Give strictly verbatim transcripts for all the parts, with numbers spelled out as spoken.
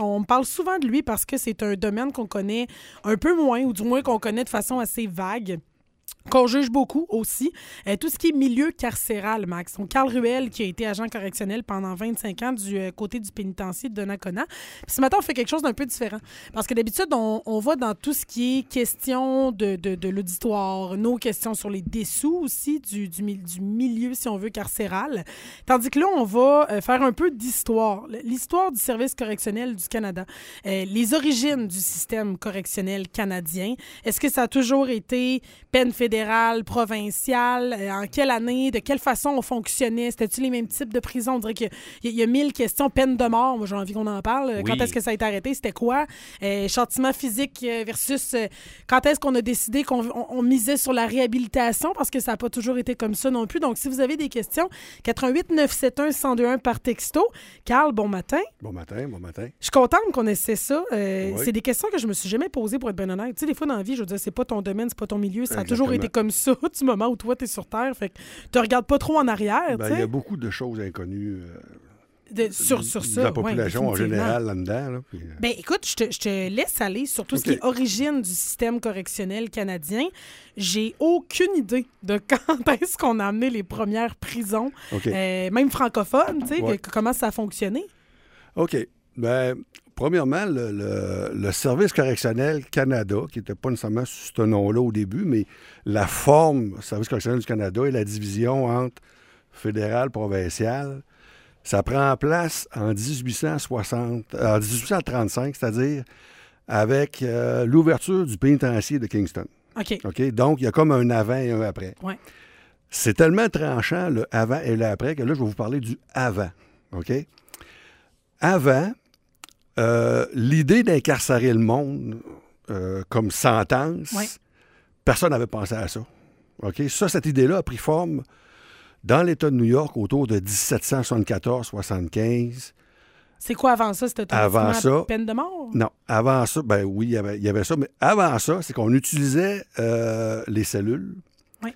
On parle souvent de lui parce que c'est un domaine qu'on connaît un peu moins, ou du moins qu'on connaît de façon assez vague. Qu'on juge beaucoup aussi. Euh, tout ce qui est milieu carcéral, Max. Donc, Carl Ruel, qui a été agent correctionnel pendant vingt-cinq ans du euh, côté du pénitencier de Donnacona. Puis ce matin, on fait quelque chose d'un peu différent. Parce que d'habitude, on, on va dans tout ce qui est question de, de, de l'auditoire, nos questions sur les dessous aussi du, du, du milieu, si on veut, carcéral. Tandis que là, on va euh, faire un peu d'histoire. L'histoire du service correctionnel du Canada. Euh, les origines du système correctionnel canadien. Est-ce que ça a toujours été peine fédérale? Fédérale, provinciale, euh, en quelle année, de quelle façon on fonctionnait, c'était-tu les mêmes types de prisons? On dirait qu'il y, y a mille questions, peine de mort, moi j'ai envie qu'on en parle. Oui. Quand est-ce que ça a été arrêté, c'était quoi? Euh, châtiment physique versus euh, quand est-ce qu'on a décidé qu'on on, on misait sur la réhabilitation, parce que ça n'a pas toujours été comme ça non plus. Donc si vous avez des questions, quatre un huit neuf sept un un zéro deux un par texto. Carl, bon matin. Bon matin, bon matin. Je suis contente qu'on essaie ça. Euh, oui. C'est des questions que je me suis jamais posées, pour être bien honnête. Tu sais, des fois dans la vie, je veux dire, c'est pas ton domaine, c'est pas ton milieu, ça a Exactement. toujours été comme ça du moment où toi, t'es sur Terre. Fait que tu regardes pas trop en arrière, ben, tu sais. Il y a beaucoup de choses inconnues euh, de, sur, sur ça. de la population ouais, en général là-dedans. Là, puis, euh... ben, écoute, je te, je te laisse aller sur tout okay. ce qui est origine du système correctionnel canadien. J'ai aucune idée de quand est-ce qu'on a amené les premières prisons, okay. euh, même francophones, tu sais, ouais. comment ça a fonctionné. OK. Ben, premièrement, le, le, le Service correctionnel Canada, qui n'était pas nécessairement sous ce nom-là au début, mais la forme Service correctionnel du Canada et la division entre fédéral, provincial, ça prend place en dix-huit cent soixante, en dix-huit cent trente-cinq, c'est-à-dire avec euh, l'ouverture du pénitencier de Kingston. OK. OK? Donc, il y a comme un avant et un après. Ouais. C'est tellement tranchant, le avant et l'après, que là, je vais vous parler du avant. OK? Avant, Euh, l'idée d'incarcérer le monde euh, comme sentence, oui. personne n'avait pensé à ça. OK? Ça, cette idée-là a pris forme dans l'État de New York autour de dix-sept cent soixante-quatorze soixante-quinze. C'est quoi avant ça? C'était avant ça, peine de mort? Non. Avant ça, ben oui, il y avait, il y avait ça, mais avant ça, c'est qu'on utilisait euh, les cellules oui.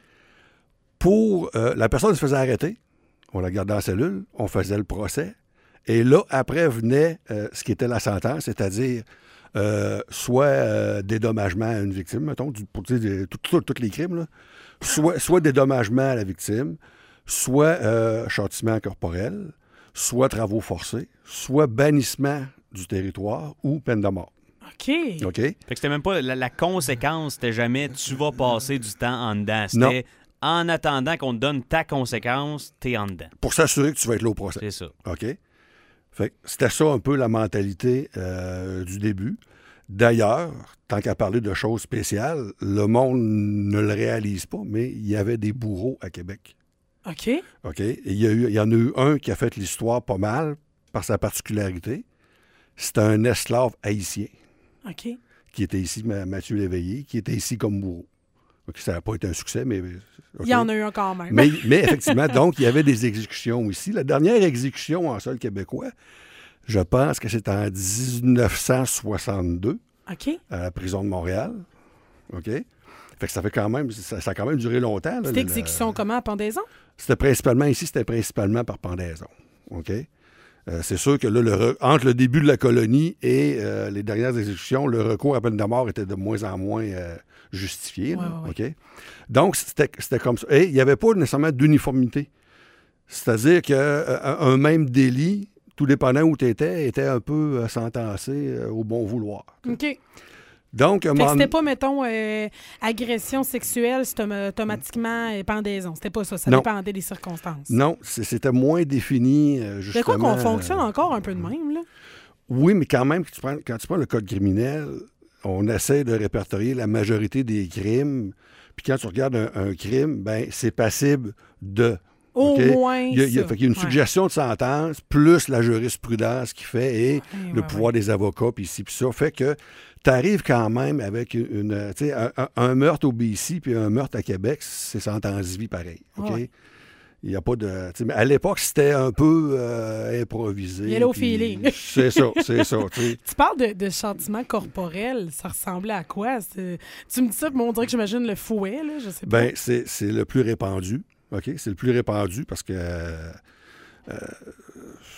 pour... Euh, la personne se faisait arrêter, on la gardait en cellule, on faisait le procès. Et là, après, venait euh, ce qui était la sentence, c'est-à-dire euh, soit euh, dédommagement à une victime, mettons, du, pour dire tous les crimes, là, soit, soit dédommagement à la victime, soit euh, châtiment corporel, soit travaux forcés, soit bannissement du territoire ou peine de mort. OK. OK. Fait que c'était même pas... La, la conséquence, c'était jamais « tu vas passer du temps en dedans ». C'était... Non. En attendant qu'on te donne ta conséquence, t'es en dedans. Pour s'assurer que tu vas être là au procès. C'est ça. OK. Fait que c'était ça un peu la mentalité euh, du début. D'ailleurs, tant qu'à parler de choses spéciales, le monde ne le réalise pas, mais il y avait des bourreaux à Québec. OK. OK. Et il y, a eu, il y en a eu un qui a fait l'histoire pas mal par sa particularité. C'était un esclave haïtien. OK. Qui était ici, Mathieu Léveillé, qui était ici comme bourreau. Okay, ça n'a pas été un succès, mais... Okay. Il y en a eu un quand même. mais, mais effectivement, donc, il y avait des exécutions ici. La dernière exécution en sol québécois, je pense que c'est en dix-neuf cent soixante-deux, OK. à la prison de Montréal. OK? Fait que ça fait quand même... Ça, ça a quand même duré longtemps. C'était exécution le, comment, à pendaison? C'était principalement, ici, c'était principalement par pendaison. OK? Euh, c'est sûr que là, le re... entre le début de la colonie et euh, les dernières exécutions, le recours à peine de mort était de moins en moins euh, justifié. Ouais, là, ouais. OK? Donc, c'était, c'était comme ça. Et il n'y avait pas nécessairement d'uniformité. C'est-à-dire qu'un euh, même délit, tout dépendant où tu étais, était un peu euh, sentencé euh, au bon vouloir. OK. Donc, fait que c'était pas, mettons, euh, agression sexuelle, c'était automatiquement euh, pendaison. C'était pas ça. Ça non. dépendait des circonstances. Non, c'était moins défini, euh, justement. C'est quoi qu'on fonctionne encore un peu de même, là? Oui, mais quand même, quand tu prends, quand tu prends le code criminel, on essaie de répertorier la majorité des crimes. Puis quand tu regardes un, un crime, ben c'est passible de... Au okay? moins il y a, il y a, ça. Fait qu'il y a une suggestion ouais. de sentence, plus la jurisprudence qui fait et ouais, le ouais, pouvoir ouais. des avocats, puis ici, puis ça. Fait que tu arrives quand même avec une... une tu sais, un, un meurtre au B C puis un meurtre à Québec, c'est sentence vie pareil. OK? Ouais. Il n'y a pas de... Mais à l'époque, c'était un peu euh, improvisé. Il y a au feeling. C'est ça, c'est ça. T'sais. Tu parles de, de châtiment corporel. Ça ressemblait à quoi? C'est... Tu me dis ça, mais on dirait que j'imagine le fouet, là, je sais pas. Bien, c'est, c'est le plus répandu. OK? C'est le plus répandu parce que... Euh,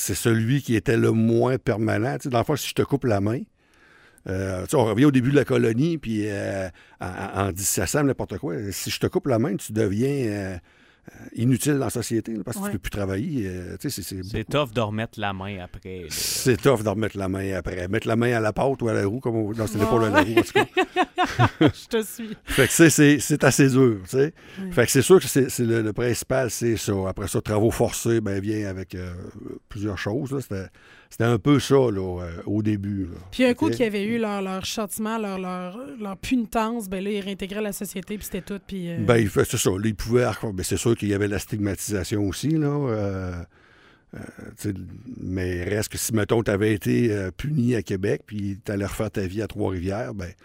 c'est celui qui était le moins permanent. Tu sais, dans le fond, si je te coupe la main, euh, tu sais, on revient au début de la colonie, puis euh, en, en dix-sept cents, n'importe quoi. Si je te coupe la main, tu deviens euh, inutile dans la société, là, parce que Ouais. tu ne peux plus travailler. Euh, tu sais, c'est, c'est, C'est tough de remettre la main après. là. c'est tough de remettre la main après. Mettre la main à la pâte ou à la roue, comme on... Non, c'est l'épaule à la roue, en tout cas. Je te suis. Fait que c'est, c'est, c'est assez dur, tu sais. Oui. Fait que c'est sûr que c'est, c'est le, le principal, c'est ça. Après ça, travaux forcés, ben vient avec euh, plusieurs choses. Là. C'était, c'était un peu ça, là, euh, au début. Là. Puis un coup OK? qu'ils avaient eu leur, leur châtiment, leur, leur, leur punitence, ben là, ils réintégraient la société, puis c'était tout. Puis, euh, Ben, il fait, c'est ça. Là, il pouvait... Ben, c'est sûr qu'il y avait la stigmatisation aussi, là. Euh, euh, tu sais, mais reste que si, mettons, tu avais été euh, puni à Québec, puis tu allais refaire ta vie à Trois-Rivières, ben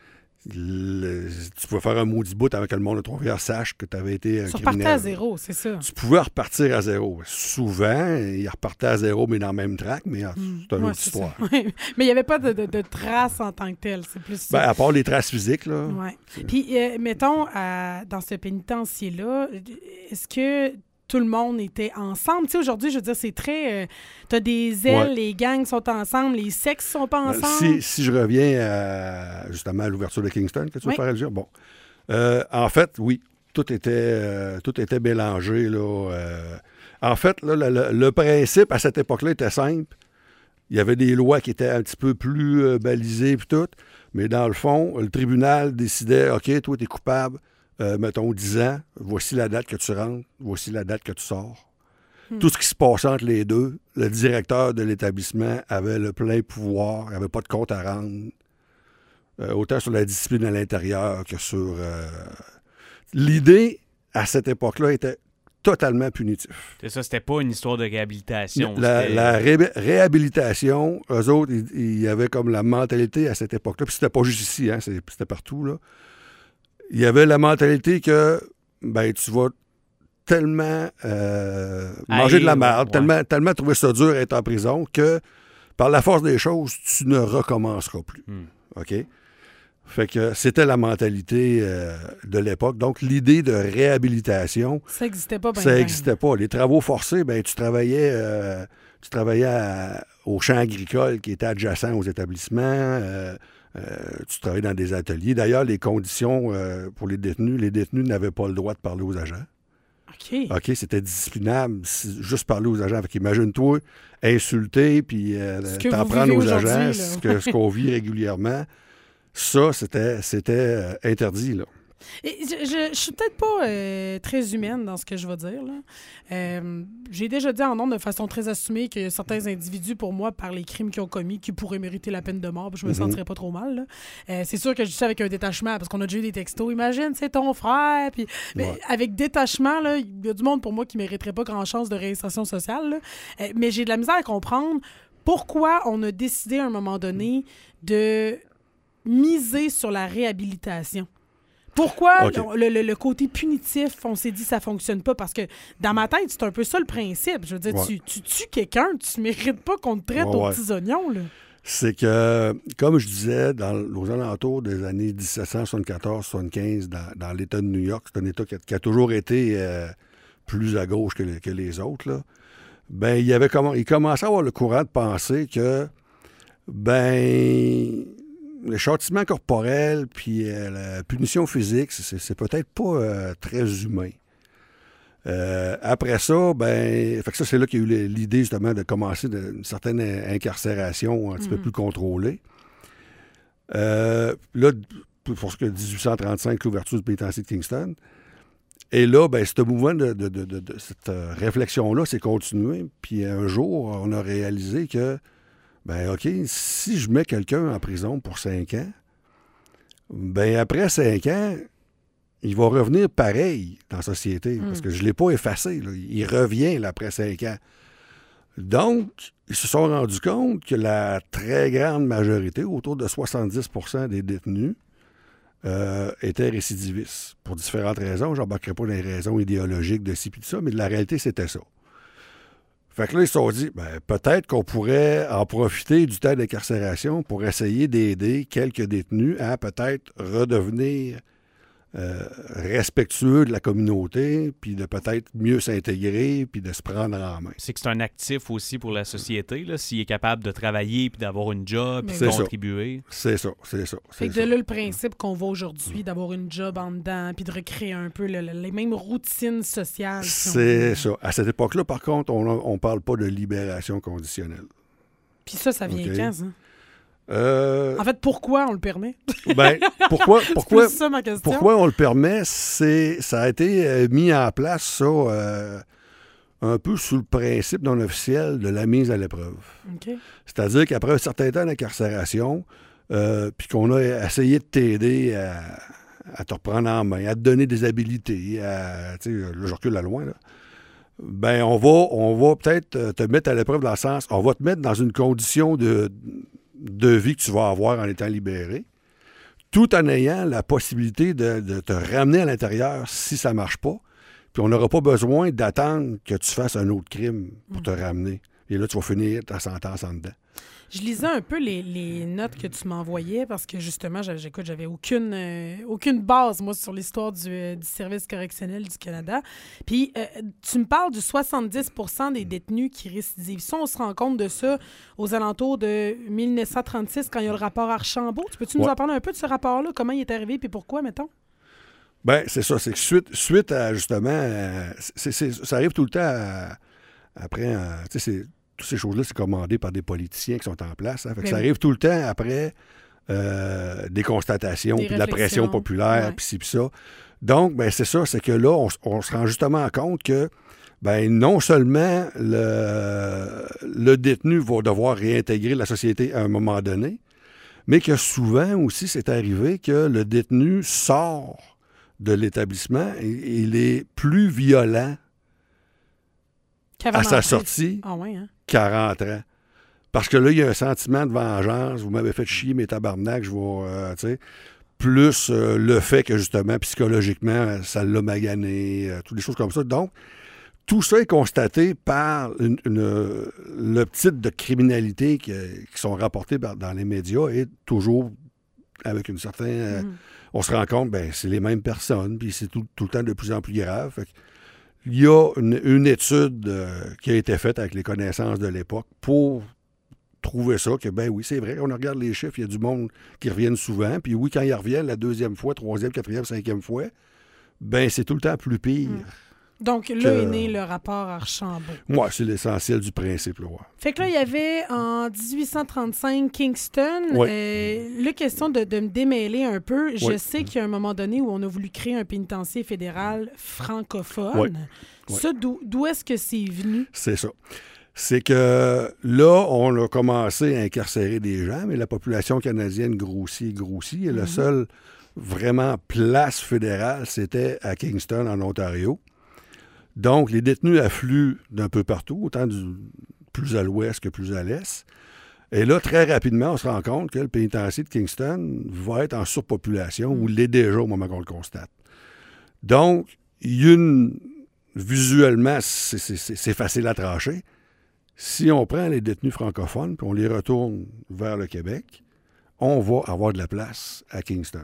le- tu pouvais faire un maudit bout avant que le monde de Trois-Rivières sache que tu avais été un ils sont criminel. repartis à zéro, c'est ça. Tu pouvais repartir à zéro. Souvent, ils repartaient à zéro, mais dans le même track, mais ah, c'est une Ouais, autre c'est histoire. ça. Ouais. Mais il n'y avait pas de, de, de traces en tant que telles. C'est plus ça. Ben, à part les traces physiques, là. Ouais. Puis, euh, mettons, à- dans ce pénitencier-là, est-ce que tout le monde était ensemble? Tu sais, aujourd'hui, je veux dire, c'est très... tu as des ailes, Ouais. les gangs sont ensemble, les sexes sont pas Ben, ensemble. Si, si je reviens à, justement à l'ouverture de Kingston, que tu veux Oui. faire allusion? Bon. Euh, en fait, oui, tout était, euh, tout était mélangé, là. euh. En fait, là, le, le- le principe, à cette époque-là, était simple. Il y avait des lois qui étaient un petit peu plus euh, balisées, puis tout. Mais dans le fond, le tribunal décidait, OK, toi, tu es coupable, euh, mettons, dix ans, voici la date que tu rentres, voici la date que tu sors. Tout ce qui se passait entre les deux, le directeur de l'établissement avait le plein pouvoir, il n'avait pas de compte à rendre, euh, autant sur la discipline à l'intérieur que sur... euh, L'idée, à cette époque-là, était totalement punitif. C'est ça, c'était pas une histoire de réhabilitation. La, c'était- la ré- réhabilitation, eux autres, ils, ils avaient comme la mentalité à cette époque-là, puis c'était pas juste ici, hein, c'est- c'était partout, là. Il y avait la mentalité que, ben, tu vas tellement euh, manger Haïr, de la merde, ouais. tellement, tellement trouver ça dur être en prison que, par la force des choses, tu ne recommenceras plus. Hmm. OK? Fait que c'était la mentalité euh, de l'époque. Donc, l'idée de réhabilitation, Ça n'existait pas. Ben, ça ben. n'existait pas. Les travaux forcés, ben tu travaillais, euh, tu travaillais à- au champ agricole qui était adjacent aux établissements. euh, euh, tu travaillais dans des ateliers. D'ailleurs, les conditions euh, pour les détenus, les détenus n'avaient pas le droit de parler aux agents. OK. OK, c'était disciplinable, si- juste parler aux agents. Fait qu'imagine-toi, insulter, puis euh, Ce que t'en vous prendre vivez aux aujourd'hui, agents, là. ce, que- ce qu'on vit régulièrement. Ça, c'était, c'était euh, interdit, là. Et je, je, je suis peut-être pas euh, très humaine dans ce que je vais dire. Là. Euh, j'ai déjà dit en nombre de façon très assumée que certains individus, pour moi, par les crimes qu'ils ont commis, qui pourraient mériter la peine de mort, puis je me Mhm. sentirais pas trop mal. là. Euh, c'est sûr que je dis ça avec un détachement, parce qu'on a déjà eu des textos. Imagine, c'est ton frère. Puis, mais Ouais. avec détachement, là, il y a du monde pour moi qui mériterait pas grand chance de réinsertion sociale. là. Euh, mais j'ai de la misère à comprendre pourquoi on a décidé à un moment donné de miser sur la réhabilitation. Pourquoi OK. le, le- le côté punitif, on s'est dit ça fonctionne pas? Parce que dans ma tête, c'est un peu ça le principe. Je veux dire, Ouais. tu, tu tues quelqu'un, tu mérites pas qu'on te traite Ouais, aux ouais. petits oignons. Là. C'est que, comme je disais, dans, aux alentours des années dix-sept cent soixante-quatorze soixante-quinze, dans, dans l'État de New York, c'est un État qui a, qui a toujours été euh, plus à gauche que, les- que les autres, là. Ben, il y avait comment, il commençait à avoir le courant de penser que, ben, le châtiment corporel puis euh, la punition physique, c'est, c'est peut-être pas euh, très humain. Euh, après ça, ben, fait que ça, c'est là qu'il y a eu l'idée justement de commencer de- une certaine incarcération un petit peu Mhm. plus contrôlée. Euh, là, pour ce que dix-huit cent trente-cinq, l'ouverture du pénitencier de Kingston. Et là, ben, ce mouvement de, de- de- de- de cette euh, réflexion-là s'est continué. Puis un jour, on a réalisé que, ben, OK, si je mets quelqu'un en prison pour cinq ans, ben, après cinq ans, il va revenir pareil dans la société. Mm. Parce que je ne l'ai pas effacé. Là. Il revient là, après cinq ans. Donc, ils se sont rendus compte que la très grande majorité, autour de soixante-dix pour cent des détenus, euh, étaient récidivistes. Pour différentes raisons. Je n'embarquerai pas dans les raisons idéologiques de ci et de ça, mais la réalité, c'était ça. Fait que là, ils se sont dit, ben, peut-être qu'on pourrait en profiter du temps d'incarcération pour essayer d'aider quelques détenus à peut-être redevenir euh, respectueux de la communauté, puis de peut-être mieux s'intégrer, puis de se prendre en main. C'est que c'est un actif aussi pour la société, là, s'il est capable de travailler, puis d'avoir une job, puis de C'est contribuer. C'est ça, c'est ça. Fait que c'est de ça. là, le principe qu'on voit aujourd'hui, d'avoir une job en dedans, puis de recréer un peu le- le- les mêmes routines sociales. si on C'est veut. ça. À cette époque-là, par contre, on ne parle pas de libération conditionnelle. Puis ça, ça vient OK. quand, ça? Euh, En fait, pourquoi on le permet? ben, pourquoi, pourquoi, C'est ça ma question. pourquoi on le permet? C'est, ça a été euh, mis en place, ça, euh, un peu sous le principe non officiel de la mise à l'épreuve. OK. C'est-à-dire qu'après un certain temps d'incarcération, euh, puis qu'on a essayé de t'aider à, à te reprendre en main, à te donner des habilités, à, tu sais, là, je recule à loin, là. Ben, on va, on va peut-être te mettre à l'épreuve dans le sens, on va te mettre dans une condition de, de vie que tu vas avoir en étant libéré, tout en ayant la possibilité de, de te ramener à l'intérieur si ça ne marche pas. Puis on n'aura pas besoin d'attendre que tu fasses un autre crime pour te ramener. Et là, tu vas finir ta sentence en dedans. Je lisais un peu les, les notes que tu m'envoyais parce que justement, j'avais, j'écoute, j'avais aucune, euh, aucune base, moi, sur l'histoire du, euh, du service correctionnel du Canada. Puis, euh, tu me parles du soixante-dix pour cent des détenus qui récidivent. Ça, on se rend compte de ça aux alentours de mille neuf cent trente-six quand il y a le rapport Archambault. Tu peux-tu nous Ouais. en parler un peu de ce rapport-là? Comment il est arrivé puis pourquoi, mettons? Ben c'est ça. C'est que suite, suite à, justement, euh, c'est, c'est, ça arrive tout le temps à- après, euh, tu sais, c'est... Toutes ces choses-là, c'est commandé par des politiciens qui sont en place. Hein. Fait que Mais ça oui. arrive tout le temps après euh, des constatations, Des puis de la pression réflexions. populaire, Ouais. puis ci, puis ça. Donc, ben c'est ça, c'est que là, on, s- on se rend justement compte que ben non seulement le, le détenu va devoir réintégrer la société à un moment donné, mais que souvent aussi, c'est arrivé que le détenu sort de l'établissement et et il est plus violent Qu'avant à sa d'entrer. sortie Ah ouais, hein? quarante ans. Parce que là, il y a un sentiment de vengeance. Vous m'avez fait chier, mes tabarnak, je vais, euh, tu sais, plus euh, le fait que, justement, psychologiquement, ça l'a magané, euh, toutes des choses comme ça. Donc, tout ça est constaté par une, une- le type de criminalité qui, qui sont rapportés par- dans les médias et toujours avec une certaine... euh, Mhm. on se rend compte, ben c'est les mêmes personnes, puis c'est tout, tout le temps de plus en plus grave. Fait que il y a une, une étude euh, qui a été faite avec les connaissances de l'époque pour trouver ça, que ben oui, c'est vrai, on regarde les chiffres, il y a du monde qui reviennent souvent, puis oui, quand ils reviennent la deuxième fois, troisième, quatrième, cinquième fois, ben c'est tout le temps plus pire. Mm. Donc là Que- est né le rapport Archambault. Moi, c'est l'essentiel du principe, là. Ouais. Fait que là, il y avait en dix-huit cent trente-cinq Kingston. Oui. Euh, là, question de, de me démêler un peu. Je Oui. sais qu'il y a un moment donné où on a voulu créer un pénitencier fédéral francophone. Oui. Oui. Ça, d'où, d'où est-ce que c'est venu? C'est ça. C'est que là, on a commencé à incarcérer des gens, mais la population canadienne grossit, grossit, et la seule vraiment place fédérale, c'était à Kingston, en Ontario. Donc, les détenus affluent d'un peu partout, autant du plus à l'ouest que plus à l'est. Et là, très rapidement, on se rend compte que le pénitencier de Kingston va être en surpopulation, ou l'est déjà au moment qu'on le constate. Donc, il y a une... Visuellement, c'est, c'est- c'est- c'est facile à trancher. Si on prend les détenus francophones puis on les retourne vers le Québec, on va avoir de la place à Kingston.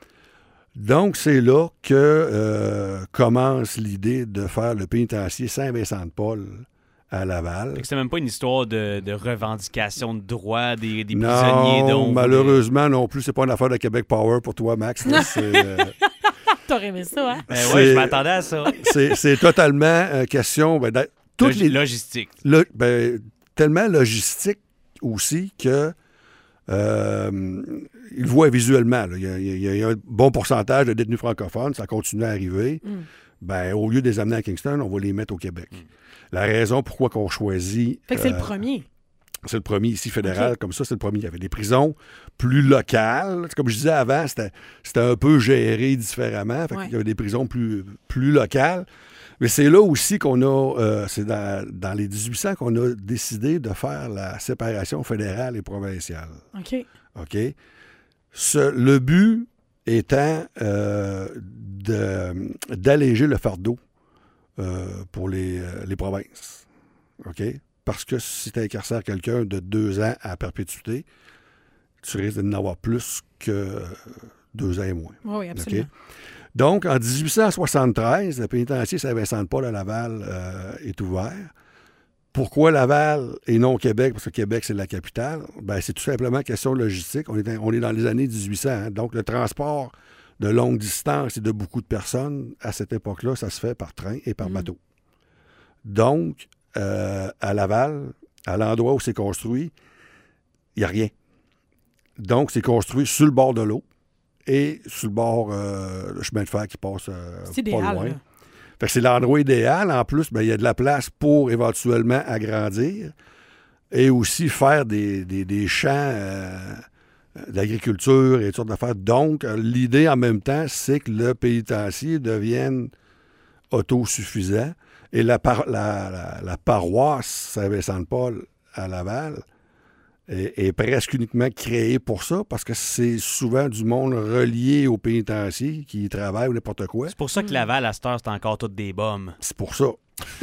Donc, c'est là que euh, commence l'idée de faire le pénitencier Saint-Vincent-de-Paul à Laval. Fait que c'est même pas une histoire de, de revendication de droits des, des prisonniers. Non, dont malheureusement non plus. C'est pas une affaire de Québec Power pour toi, Max. là. C'est, euh, T'aurais aimé ça, hein? Ben c'est- ouais, je m'attendais à ça. c'est, c'est totalement euh, question... Ben, d'être- toutes Log- les, Logistique. Lo- ben, tellement logistique aussi que euh, il le voit visuellement. là. Il, y a, il y a- il y a un bon pourcentage de détenus francophones, ça continue à arriver. Mm. Ben, au lieu de les amener à Kingston, on va les mettre au Québec. La raison pourquoi qu'on choisit... Fait que c'est euh, le premier. c'est le premier ici fédéral, OK. comme ça, c'est le premier. Il y avait des prisons plus locales. Comme je disais avant, c'était, c'était un peu géré différemment. Fait Ouais. qu'il y avait des prisons plus, plus locales. Mais c'est là aussi qu'on a, euh, c'est dans, dans les dix-huit cents qu'on a décidé de faire la séparation fédérale et provinciale. OK. OK? Ce- le but étant euh, de- d'alléger le fardeau euh, pour les, euh, les provinces. OK? Parce que si tu incarcères quelqu'un de deux ans à perpétuité, tu risques de n'avoir plus que deux ans et moins. Oui, oui, absolument. OK? Donc, en dix-huit cent soixante-treize, le pénitencier Saint-Vincent-de-Paul à Laval euh, est ouvert. Pourquoi Laval et non Québec? Parce que Québec, c'est la capitale. Ben, c'est tout simplement question logistique. On est, on est dans les années dix-huit cents. Hein? Donc, le transport de longue distance et de beaucoup de personnes, à cette époque-là, ça se fait par train et par mmh. bateau. Donc, euh, à Laval, à l'endroit où c'est construit, il n'y a rien. Donc, c'est construit sur le bord de l'eau et sur le bord, euh, le chemin de fer qui passe euh, c'est pas idéal, loin. Là. Fait que c'est l'endroit idéal. En plus, ben, il y a de la place pour éventuellement agrandir et aussi faire des, des, des champs euh, d'agriculture et toutes sortes d'affaires. Donc, l'idée en même temps, c'est que le pénitencier devienne autosuffisant. Et la, par, la, la, la paroisse Saint-Vincent-de-Paul à Laval est, est presque uniquement créée pour ça, parce que c'est souvent du monde relié au pénitencier qui y travaille ou n'importe quoi. C'est pour ça que Laval, à cette heure, c'est encore toutes des bombes. C'est pour ça.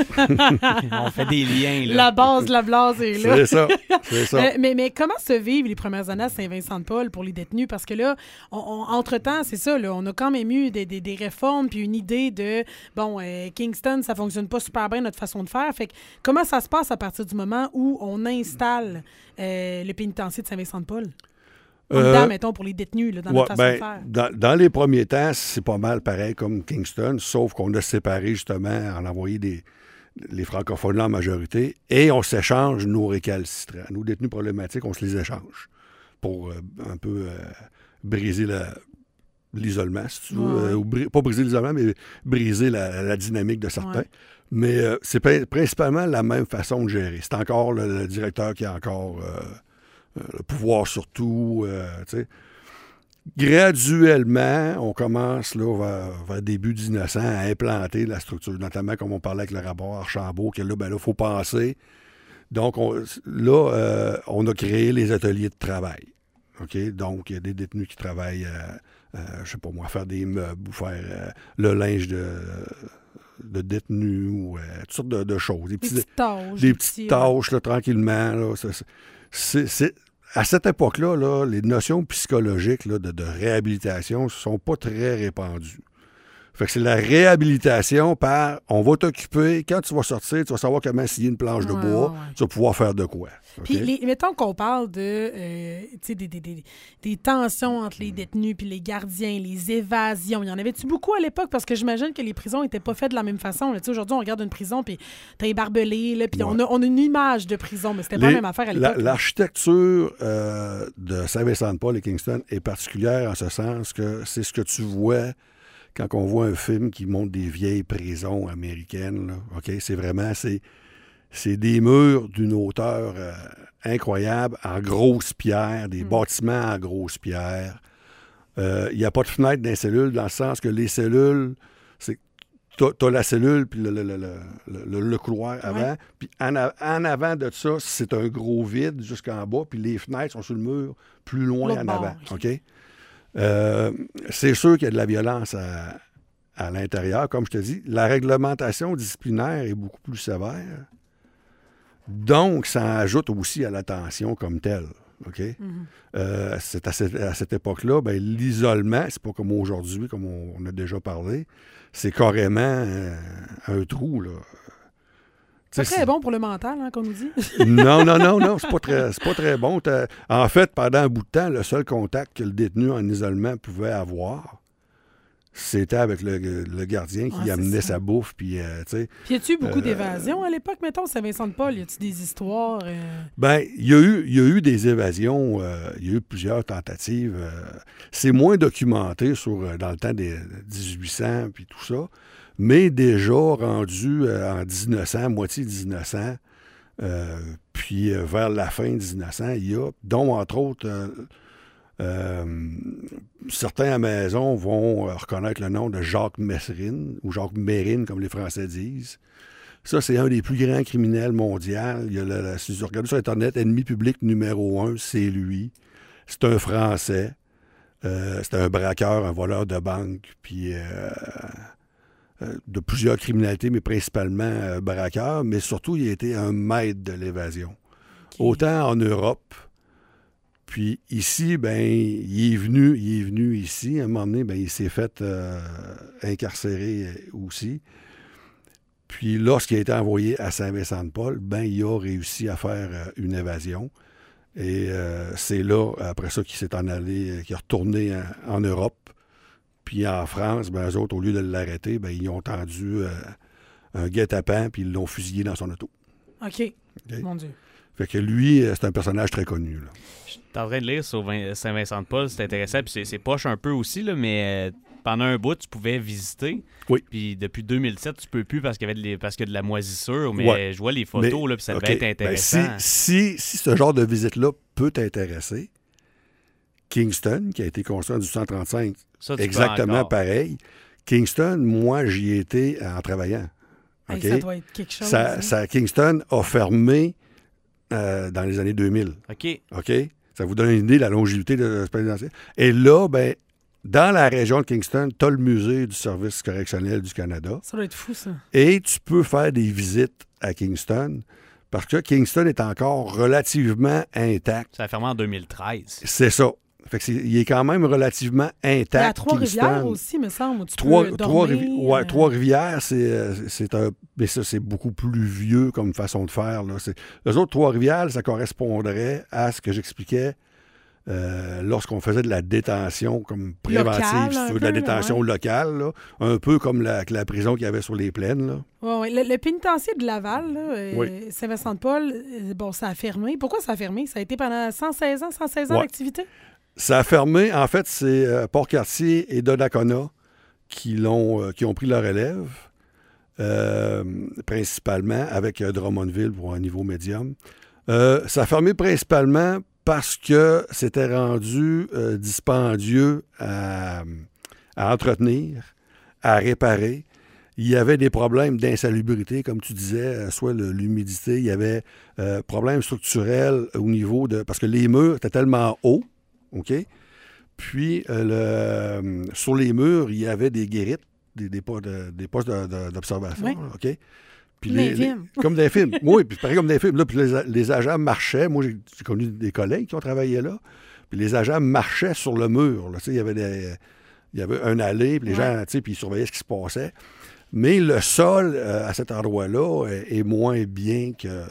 On fait des liens, là. La base de la blase est là. C'est ça. C'est ça. Euh, mais, mais comment se vivent les premières années à Saint-Vincent-de-Paul pour les détenus? Parce que là, on, on, entre-temps, c'est ça, là, on a quand même eu des, des, des réformes puis une idée de, bon, euh, Kingston, ça fonctionne pas super bien, notre façon de faire. Fait que comment ça se passe à partir du moment où on installe euh, le pénitencier de Saint-Vincent-de-Paul? En dedans, euh, mettons, pour les détenus, là, dans ouais, notre façon ben, de faire. Dans, dans les premiers temps, c'est pas mal pareil comme Kingston, sauf qu'on a séparé justement, en envoyé des, les francophones là en majorité, et on s'échange nos récalcitrants. Nos détenus problématiques, on se les échange pour euh, un peu euh, briser la, l'isolement, si tu veux. Ouais. Euh, ou bri- pas briser l'isolement, mais briser la, la dynamique de certains. Ouais. Mais euh, c'est pr- principalement la même façon de gérer. C'est encore le, le directeur qui a encore... Euh, le pouvoir surtout, euh, tu sais. Graduellement, on commence là, vers, vers début dix-neuf cents à implanter la structure, notamment comme on parlait avec le rapport Archambault, que là, ben là, il faut penser. Donc, on, là, euh, on a créé les ateliers de travail. OK? Donc, il y a des détenus qui travaillent, euh, euh, je sais pas moi, faire des meubles ou faire euh, le linge de, de détenus ou euh, toutes sortes de, de choses. Des, Des petits, petites tâches. des des petites petits, tâches, là, tranquillement. Là, ça, ça, c'est, c'est, à cette époque-là, là, les notions psychologiques là, de, de réhabilitation ne sont pas très répandues. Fait que c'est la réhabilitation par on va t'occuper, quand tu vas sortir, tu vas savoir comment scier une planche de ouais, bois, ouais, ouais. tu vas pouvoir faire de quoi. Puis, Okay? les, mettons qu'on parle de, euh, tu sais, des, des, des, des tensions entre les détenus puis les gardiens, les évasions. Il y en avait-tu beaucoup à l'époque? Parce que j'imagine que les prisons n'étaient pas faites de la même façon. Tu sais, aujourd'hui, on regarde une prison, puis t'as les barbelés, là, puis ouais. on, a, on a une image de prison, mais c'était les, pas la même affaire à l'époque. La, l'architecture euh, de Saint-Vincent-de-Paul et Kingston est particulière en ce sens que c'est ce que tu vois quand on voit un film qui montre des vieilles prisons américaines. Là, okay? C'est vraiment... c'est C'est des murs d'une hauteur euh, incroyable, en grosses pierres, des mmh. bâtiments en grosses pierres. Il euh, n'y a pas de fenêtre dans les cellules, dans le sens que les cellules, c'est t'as, t'as la cellule puis le, le, le, le, le couloir avant. Ouais. Puis en, en avant de ça, c'est un gros vide jusqu'en bas, puis les fenêtres sont sur le mur plus loin L'autre en avant. Bord, OK? Euh, c'est sûr qu'il y a de la violence à, à l'intérieur, comme je te dis. La réglementation disciplinaire est beaucoup plus sévère. Donc, ça ajoute aussi à l'attention comme telle. OK? Mm-hmm. Euh, c'est à cette, à cette époque-là, ben, l'isolement, c'est pas comme aujourd'hui, comme on, on a déjà parlé, c'est carrément euh, un trou, là. C'est très c'est... bon pour le mental, hein, qu'on nous dit. non, non, non, non, c'est pas très, c'est pas très bon. T'as... En fait, pendant un bout de temps, le seul contact que le détenu en isolement pouvait avoir, c'était avec le, le gardien qui ah, amenait sa bouffe. Puis, euh, tu sais. Puis, y a-tu beaucoup euh, d'évasions à l'époque, mettons, Saint-Vincent-de-Paul? Y a-tu des histoires? Euh... Bien, il y a eu, y a eu des évasions. Euh, il y a eu plusieurs tentatives. Euh, c'est moins documenté sur, dans le temps des dix-huit cents puis tout ça. Mais déjà rendu euh, en dix-neuf cents, moitié dix-neuf cents, euh, puis euh, vers la fin dix-neuf cents, il y a, dont entre autres, euh, euh, certains à la maison vont reconnaître le nom de Jacques Messrine, ou Jacques Mérine, comme les Français disent. Ça, c'est un des plus grands criminels mondiaux. Il y a la, la, si vous regardez sur Internet, ennemi public numéro un, c'est lui. C'est un Français. Euh, c'est un braqueur, un voleur de banque, puis... Euh, de plusieurs criminalités, mais principalement euh, braqueur, mais surtout, il a été un maître de l'évasion. Okay. Autant en Europe Puis ici, ben, il est venu, il est venu ici. À un moment donné, ben, il s'est fait euh, incarcérer aussi. Puis lorsqu'il a été envoyé à Saint-Vincent-de-Paul, ben, il a réussi à faire euh, une évasion. Et euh, c'est là, après ça, qu'il s'est en allé, qu'il est retourné en, en Europe. Puis en France, ben, eux autres, au lieu de l'arrêter, ben, ils ont tendu euh, un guet-apens, puis ils l'ont fusillé dans son auto. OK. Okay? Mon Dieu. Fait que lui, c'est un personnage très connu. Là. Je suis en train de lire sur Saint-Vincent-de-Paul, c'est intéressant, puis c'est, c'est poche un peu aussi, là, mais euh, pendant un bout, tu pouvais visiter. Oui. Puis depuis deux mille sept, tu peux plus parce qu'il y avait de, les, parce qu'il y a de la moisissure, mais ouais. je vois les photos, mais, là, puis ça okay. devait être intéressant. Ben, si, si, si ce genre de visite-là peut t'intéresser, Kingston, qui a été construit en dix-huit cent trente-cinq, ça, exactement pareil. Kingston, moi, j'y ai été en travaillant. Hey, okay? Ça doit être quelque chose. Ça, hein? ça, Kingston a fermé euh, dans les années deux mille. OK. OK? Ça vous donne une idée de la longévité de l'espace présidentiel. Et là, ben, dans la région de Kingston, tu as le musée du service correctionnel du Canada. Ça doit être fou, ça. Et tu peux faire des visites à Kingston parce que Kingston est encore relativement intact. Ça a fermé en deux mille treize. C'est ça. Fait que c'est, il est quand même relativement intact. Il y a Trois-Rivières aussi, me semble, où tu Trois, peux Trois, dormir. Rivi- ouais, Trois-Rivières, c'est, c'est un... Mais ça, c'est beaucoup plus vieux comme façon de faire. Là. C'est, eux autres, Trois-Rivières, ça correspondrait à ce que j'expliquais euh, lorsqu'on faisait de la détention comme préventive, Local, si tu veux, de peu, la détention là, ouais. locale, là, un peu comme la, la prison qu'il y avait sur les plaines. Là. Ouais, ouais. Le, le pénitencier de Laval, là, euh, Oui. Saint-Vincent-de-Paul, euh, bon, ça a fermé. Pourquoi ça a fermé? Ça a été pendant cent seize ans, cent seize ans Ouais. d'activité? Ça a fermé. En fait, c'est euh, Port-Cartier et Donnacona qui, l'ont, euh, qui ont pris leur relève, euh, principalement avec euh, Drummondville pour un niveau médium. Euh, ça a fermé principalement parce que c'était rendu euh, dispendieux à, à entretenir, à réparer. Il y avait des problèmes d'insalubrité, comme tu disais, soit le, l'humidité. Il y avait euh, problèmes structurels au niveau de... Parce que les murs étaient tellement hauts, OK? Puis, euh, le, sur les murs, il y avait des guérites, des, des, de, des postes de, de, d'observation, oui. OK? Puis les, les, films. Les, comme des films. Oui, puis pareil comme des films. Là, puis les, les agents marchaient. Moi, j'ai, j'ai connu des collègues qui ont travaillé là. Puis les agents marchaient sur le mur. Là, il y avait des, il y avait un allée, puis les ouais. gens, tu sais, puis ils surveillaient ce qui se passait. Mais le sol, euh, à cet endroit-là, est, est moins bien que,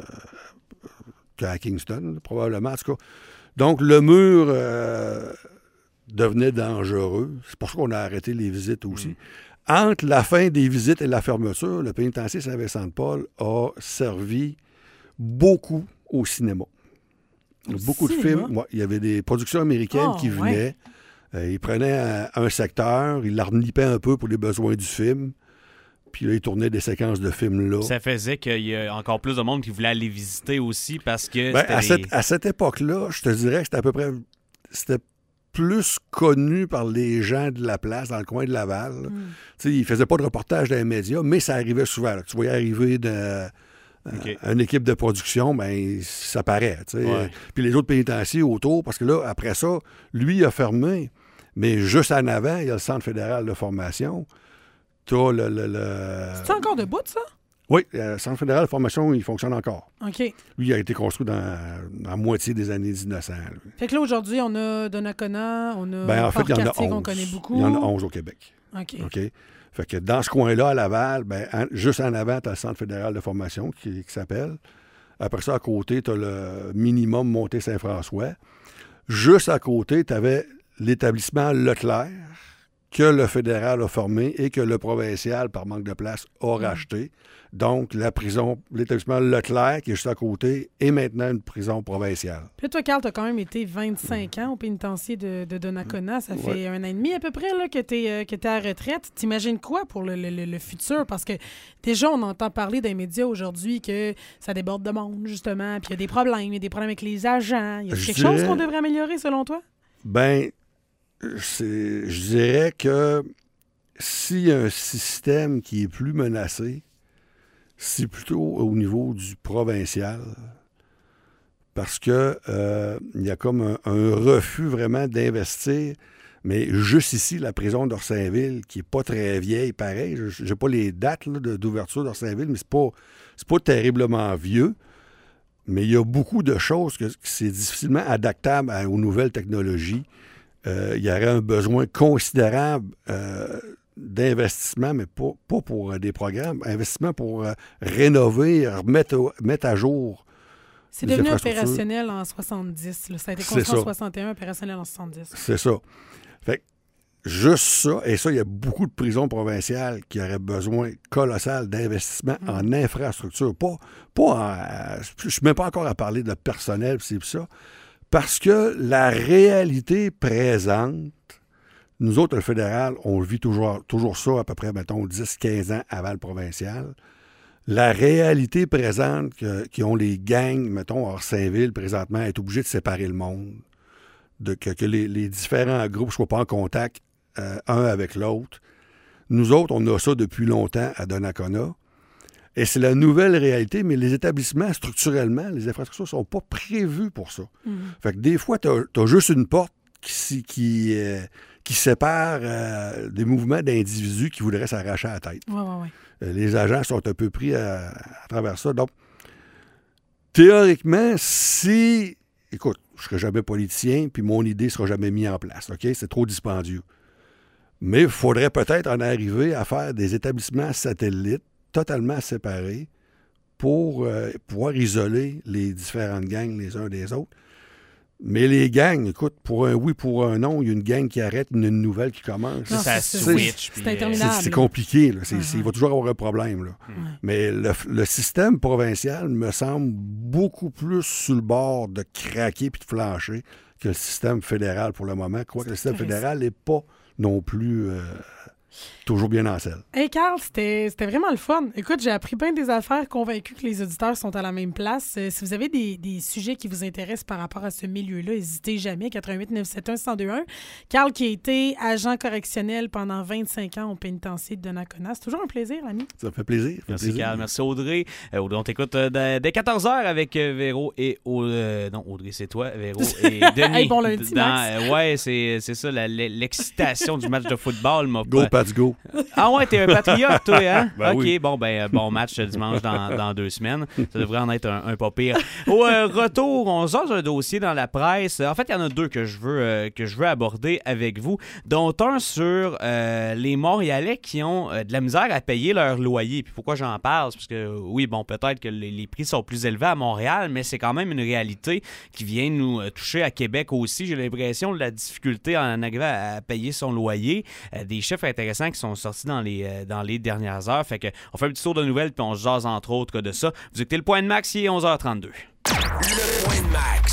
qu'à Kingston, probablement, en tout cas. Donc, le mur euh, devenait dangereux. C'est pour ça qu'on a arrêté les visites aussi. Mmh. Entre la fin des visites et la fermeture, le pénitencier Saint-Vincent-de-Paul a servi beaucoup au cinéma. Au beaucoup cinéma? de films. Ouais, il y avait des productions américaines oh, qui venaient. Ouais. Euh, ils prenaient un, un secteur, ils l'arnipaient un peu pour les besoins du film. Puis là, ils tournaient des séquences de films là. Ça faisait qu'il y a encore plus de monde qui voulait aller visiter aussi parce que ben, c'était à, les... cette, à cette époque-là, je te dirais que c'était à peu près... C'était plus connu par les gens de la place, dans le coin de Laval. Mm. Tu sais, ils ne faisaient pas de reportage dans les médias, mais ça arrivait souvent. Là. Tu voyais arriver de, okay. euh, une équipe de production, ben ça paraît. Tu sais. Ouais. Puis les autres pénitenciers autour, parce que là, après ça, lui, il a fermé, mais juste en avant, il y a le Centre fédéral de formation. T'as le... le, le... C'est encore debout, ça? Oui, le Centre fédéral de formation, il fonctionne encore. OK. Lui, il a été construit dans, dans la moitié des années dix-neuf cents. Lui. Fait que là, aujourd'hui, on a Donnacona, on a ben, en fait, Port-Cartier qu'on connaît beaucoup. Il y en a onze au Québec. OK. OK. Fait que dans ce coin-là, à Laval, ben, en, juste en avant, tu as le Centre fédéral de formation qui, qui s'appelle. Après ça, à côté, tu as le minimum Montée Saint-François. Juste à côté, tu avais l'établissement Leclerc, que le fédéral a formé et que le provincial, par manque de place, a mmh. racheté. Donc, la prison, l'établissement Leclerc, qui est juste à côté, est maintenant une prison provinciale. Puis toi, Carl, tu as quand même été vingt-cinq mmh. ans au pénitencier de, de Donnacona. Ça fait ouais. un an et demi à peu près là, que tu es euh, à la retraite. T'imagines quoi pour le, le, le futur? Parce que déjà, on entend parler dans les médias aujourd'hui que ça déborde de monde, justement, puis il y a des problèmes, il y a des problèmes avec les agents. Il y a quelque dirais... chose qu'on devrait améliorer, selon toi? Ben, c'est, je dirais que s'il y a un système qui est plus menacé, c'est plutôt au niveau du provincial. Parce que euh, il y a comme un, un refus vraiment d'investir. Mais juste ici, la prison d'Orsainville, qui n'est pas très vieille, pareil, je n'ai pas les dates là, de, d'ouverture d'Orsainville, mais c'est pas, c'est pas terriblement vieux. mais il y a beaucoup de choses que, que c'est difficilement adaptable à, aux nouvelles technologies. Euh, il y aurait un besoin considérable euh, d'investissement, mais pas, pas pour euh, des programmes, investissement pour euh, rénover, remettre mettre à jour. C'est devenu opérationnel en soixante-dix. Là. Ça a été construit en soixante et un, opérationnel en soixante-dix. C'est ça. Fait que juste ça, et ça, il y a beaucoup de prisons provinciales qui auraient besoin colossal d'investissement mmh. en infrastructure. Pas, pas en, je ne suis même pas encore à parler de personnel, c'est ça. Parce que la réalité présente, nous autres, le fédéral, on vit toujours, toujours ça à peu près, mettons, dix à quinze ans avant le provincial. La réalité présente que, qui ont les gangs, mettons, hors Saint-Ville, présentement, est obligé de séparer le monde. De, que que les, les différents groupes ne soient pas en contact euh, un avec l'autre. Nous autres, on a ça depuis longtemps à Donnacona. Et c'est la nouvelle réalité, mais les établissements, structurellement, les infrastructures ne sont pas prévues pour ça. Mm-hmm. Fait que des fois, tu as juste une porte qui, qui, euh, qui sépare euh, des mouvements d'individus qui voudraient s'arracher à la tête. Ouais, ouais, ouais. Euh, les agents sont un peu pris à, à travers ça. Donc, théoriquement, si... Écoute, je ne serai jamais politicien, puis mon idée ne sera jamais mise en place. OK? C'est trop dispendieux. Mais il faudrait peut-être en arriver à faire des établissements satellites totalement séparés pour euh, pouvoir isoler les différentes gangs les uns des autres. Mais les gangs, écoute, pour un oui, pour un non, il y a une gang qui arrête, une, une nouvelle qui commence. Non, ça c'est, switch. C'est, c'est interminable. C'est, c'est compliqué. Là. C'est, uh-huh. c'est, il va toujours avoir un problème. Là. Uh-huh. Mais le, le système provincial me semble beaucoup plus sur le bord de craquer puis de flancher que le système fédéral pour le moment. Quoique le système fédéral n'est pas non plus... Euh, toujours bien en selle. Hey Carl, c'était, c'était vraiment le fun. Écoute, j'ai appris bien des affaires, convaincu que les auditeurs sont à la même place. Euh, si vous avez des, des sujets qui vous intéressent par rapport à ce milieu-là, n'hésitez jamais, quatre un huit neuf sept un un zéro deux un. Carl qui a été agent correctionnel pendant vingt-cinq ans au pénitencier de Donnacona. C'est toujours un plaisir, ami. Ça me fait plaisir. Ça fait merci plaisir. Carl, merci Audrey. Euh, Audrey, on t'écoute euh, dès quatorze heures avec euh, Véro et... Euh, non, Audrey, c'est toi, Véro et Denis. Hey, bon lundi, dans, Max. euh, ouais, c'est, c'est ça, la, l'excitation du match de football. M'a Go, pas... Pats, go. Ah ouais, t'es un patriote, toi, hein? Ben OK, oui. bon, ben, bon match dimanche dans, dans deux semaines. Ça devrait en être un, un pas pire. Au euh, retour, on sort un dossier dans la presse. En fait, il y en a deux que je veux, euh, que je veux aborder avec vous, dont un sur euh, les Montréalais qui ont euh, de la misère à payer leur loyer. Puis pourquoi j'en parle? Parce que, oui, bon, peut-être que les, les prix sont plus élevés à Montréal, mais c'est quand même une réalité qui vient nous euh, toucher à Québec aussi. J'ai l'impression de la difficulté en arrivant à, à payer son loyer. Euh, des chiffres intéressants qui sont sortis dans les, euh, dans les dernières heures. Fait que on fait un petit tour de nouvelles puis on se jase entre autres de ça. Vous écoutez Le Point de Max, il est onze heures trente-deux. Le Point de Max.